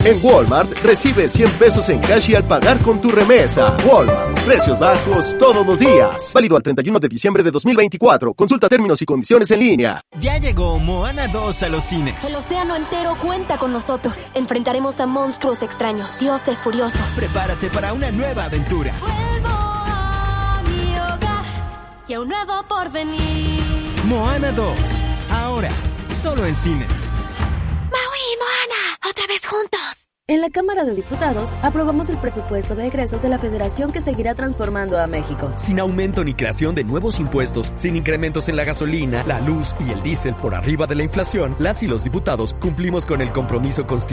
En Walmart, recibe 100 pesos en cash y al pagar con tu remesa. Walmart, precios bajos todos los días. Válido al 31 de diciembre de 2024. Consulta términos y condiciones en línea. Ya llegó Moana 2 a los cines. El océano entero cuenta con nosotros. Enfrentaremos a monstruos extraños, dioses furiosos. Prepárate para una nueva aventura. Vuelvo a mi hogar y a un nuevo porvenir. Moana 2, ahora, solo en cines. Maui y Moana, otra vez juntos. En la Cámara de Diputados aprobamos el presupuesto de egresos de la Federación que seguirá transformando a México. Sin aumento ni creación de nuevos impuestos, sin incrementos en la gasolina, la luz y el diésel por arriba de la inflación, las y los diputados cumplimos con el compromiso constitucional